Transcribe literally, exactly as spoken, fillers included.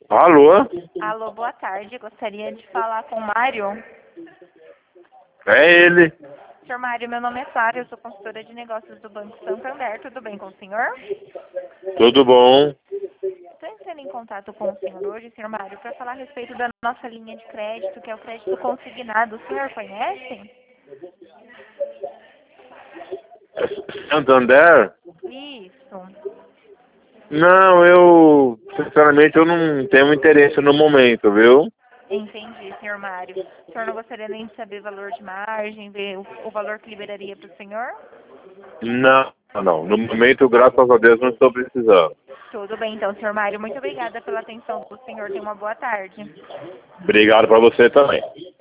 Alô? Alô, boa tarde. Gostaria de falar com o Mário. É ele. Senhor Mário, meu nome é Sara, eu sou consultora de negócios do Banco Santander. Tudo bem com o senhor? Tudo bom? Estou entrando em contato com o senhor hoje, senhor Mário, para falar a respeito da nossa linha de crédito, que é o crédito consignado. O senhor conhece? Santander? Isso. Não, eu, sinceramente, eu não tenho interesse no momento, viu? Entendi, senhor Mário. O senhor não gostaria nem de saber valor de margem, ver o, o valor que liberaria para o senhor? Não, não. No momento, graças a Deus, não estou precisando. Tudo bem, então, senhor Mário. Muito obrigada pela atenção do senhor. Tenha uma boa tarde. Obrigado para você também.